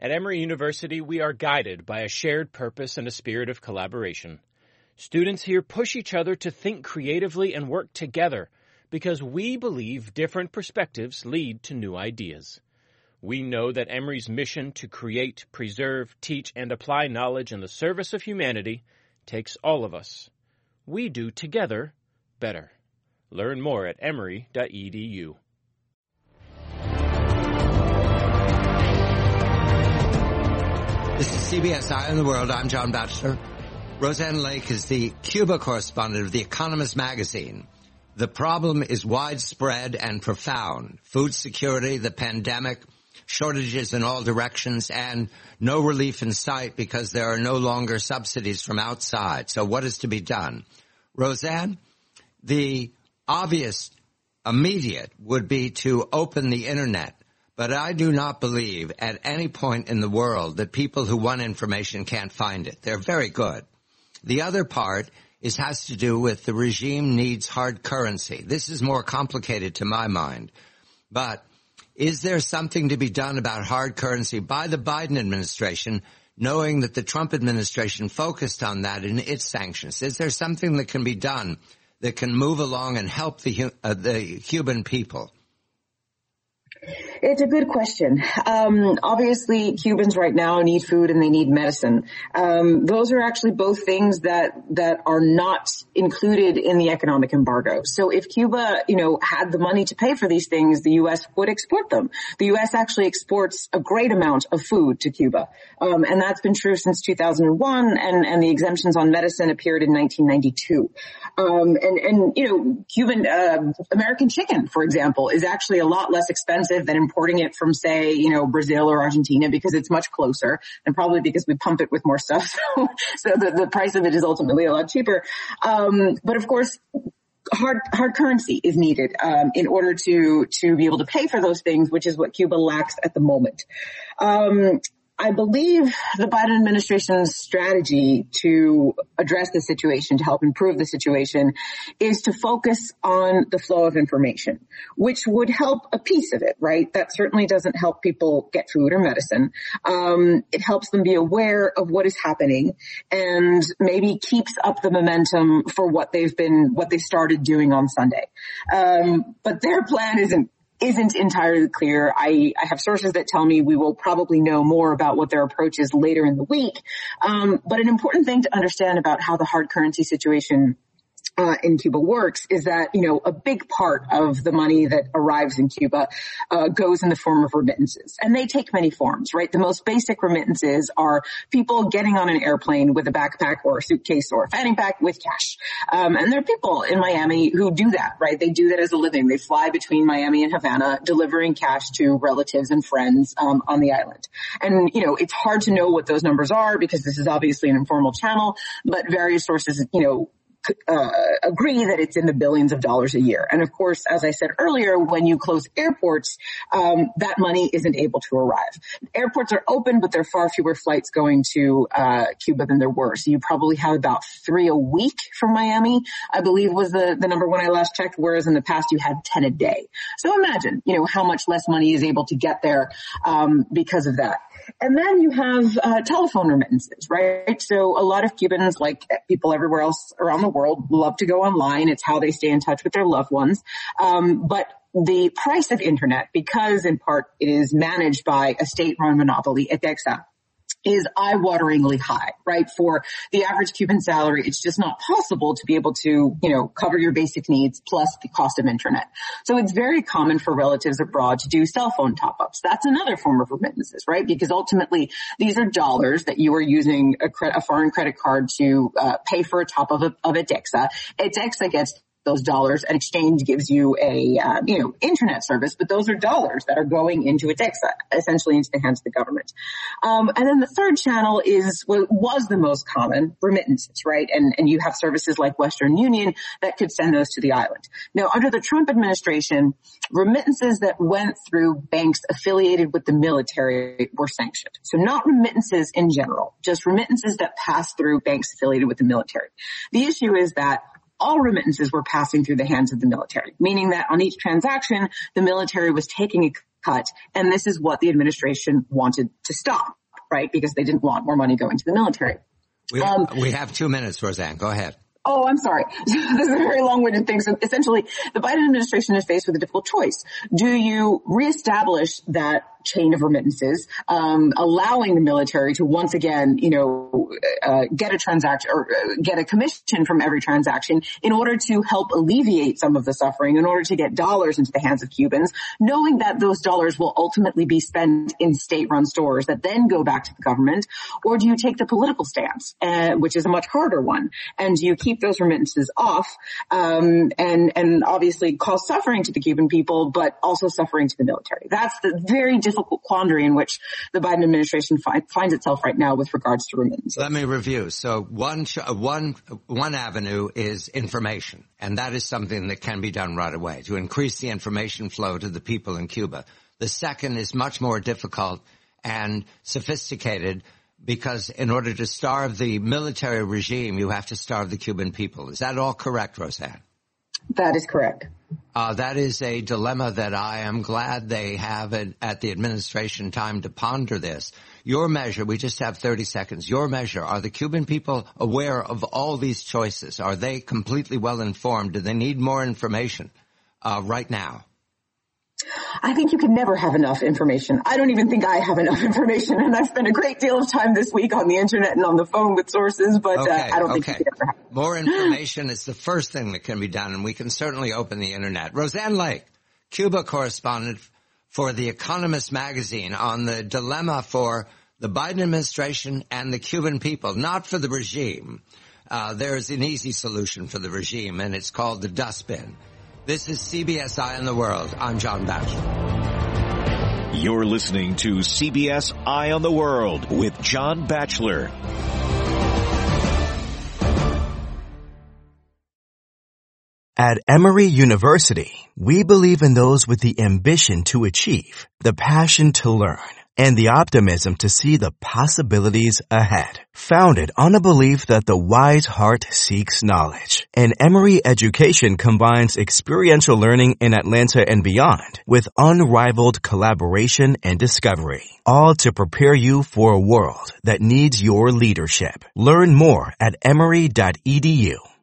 At Emory University, we are guided by a shared purpose and a spirit of collaboration. Students here push each other to think creatively and work together because we believe different perspectives lead to new ideas. We know that Emory's mission to create, preserve, teach, and apply knowledge in the service of humanity takes all of us. We do together better. Learn more at emory.edu. This is CBS Eye on the World. I'm John Batchelor. Roseanne Lake is the Cuba correspondent of The Economist magazine. The problem is widespread and profound. Food security, the pandemic, shortages in all directions, and no relief in sight because there are no longer subsidies from outside. So what is to be done? Roseanne, the obvious, immediate would be to open the Internet. But I do not believe at any point in the world that people who want information can't find it. They're very good. The other part has to do with the regime needs hard currency. This is more complicated to my mind. But is there something to be done about hard currency by the Biden administration, knowing that the Trump administration focused on that in its sanctions? Is there something that can be done that can move along and help the Cuban people? It's a good question. Obviously, Cubans right now need food and they need medicine. Those are actually both things that are not included in the economic embargo. So if Cuba, had the money to pay for these things, the U.S. would export them. The U.S. actually exports a great amount of food to Cuba. And that's been true since 2001, and the exemptions on medicine appeared in 1992. Cuban, American chicken, for example, is actually a lot less expensive than importing it from, say, Brazil or Argentina, because it's much closer, and probably because we pump it with more stuff. So the price of it is ultimately a lot cheaper. But of course, hard currency is needed, in order to be able to pay for those things, which is what Cuba lacks at the moment. I believe the Biden administration's strategy to address the situation, to help improve the situation, is to focus on the flow of information, which would help a piece of it, right? That certainly doesn't help people get food or medicine. It helps them be aware of what is happening and maybe keeps up the momentum for what they started doing on Sunday. But their plan isn't entirely clear. I have sources that tell me we will probably know more about what their approach is later in the week. But an important thing to understand about how the hard currency situation in Cuba works is that, a big part of the money that arrives in Cuba goes in the form of remittances. And they take many forms, right? The most basic remittances are people getting on an airplane with a backpack or a suitcase or a fanny pack with cash. And there are people in Miami who do that, right? They do that as a living. They fly between Miami and Havana, delivering cash to relatives and friends on the island. And, it's hard to know what those numbers are because this is obviously an informal channel, but various sources, agree that it's in the billions of dollars a year. And of course, as I said earlier, when you close airports, that money isn't able to arrive. Airports are open, but there are far fewer flights going to Cuba than there were. So you probably have about 3 a week from Miami, I believe was the number when I last checked, whereas in the past you had 10 a day. So imagine, how much less money is able to get there because of that. And then you have telephone remittances, right? So a lot of Cubans, like people everywhere else around the world, love to go online. It's how they stay in touch with their loved ones. But the price of internet, because in part it is managed by a state-run monopoly, ETEXA, is eye-wateringly high, right? For the average Cuban salary, it's just not possible to be able to, cover your basic needs plus the cost of internet. So it's very common for relatives abroad to do cell phone top-ups. That's another form of remittances, right? Because ultimately, these are dollars that you are using a foreign credit card to pay for a top of ETEXA. ETEXA gets those dollars, and exchange gives you a, internet service, but those are dollars that are going into ETEXA, essentially into the hands of the government. And then the third channel was the most common, remittances, right? And you have services like Western Union that could send those to the island. Now, under the Trump administration, remittances that went through banks affiliated with the military were sanctioned. So not remittances in general, just remittances that passed through banks affiliated with the military. The issue is that all remittances were passing through the hands of the military, meaning that on each transaction, the military was taking a cut. And this is what the administration wanted to stop, right? Because they didn't want more money going to the military. We have 2 minutes, Roseanne. Go ahead. Oh, I'm sorry. This is a very long-winded thing. So essentially, the Biden administration is faced with a difficult choice. Do you reestablish that chain of remittances, allowing the military to once again, get a transaction or get a commission from every transaction in order to help alleviate some of the suffering, in order to get dollars into the hands of Cubans, knowing that those dollars will ultimately be spent in state-run stores that then go back to the government? Or do you take the political stance, which is a much harder one, and do you keep those remittances off, and obviously cause suffering to the Cuban people, but also suffering to the military? That's the very difficult quandary in which the Biden administration finds itself right now with regards to remittances. Let me review. So one avenue is information, and that is something that can be done right away to increase the information flow to the people in Cuba. The second is much more difficult and sophisticated, because in order to starve the military regime, you have to starve the Cuban people. Is that all correct, Roseanne? That is correct. That is a dilemma that I am glad they have at the administration time to ponder this. Your measure, we just have 30 seconds. Your measure, are the Cuban people aware of all these choices? Are they completely well informed? Do they need more information right now? I think you can never have enough information. I don't even think I have enough information, and I've spent a great deal of time this week on the internet and on the phone with sources, but I don't think you can ever have it. More information is the first thing that can be done, and we can certainly open the internet. Roseanne Lake, Cuba correspondent for The Economist magazine, on the dilemma for the Biden administration and the Cuban people, not for the regime. There's an easy solution for the regime, and it's called the dustbin. This is CBS Eye on the World. I'm John Batchelor. You're listening to CBS Eye on the World with John Batchelor. At Emory University, we believe in those with the ambition to achieve, the passion to learn, and the optimism to see the possibilities ahead. Founded on a belief that the wise heart seeks knowledge, and Emory education combines experiential learning in Atlanta and beyond with unrivaled collaboration and discovery, all to prepare you for a world that needs your leadership. Learn more at emory.edu.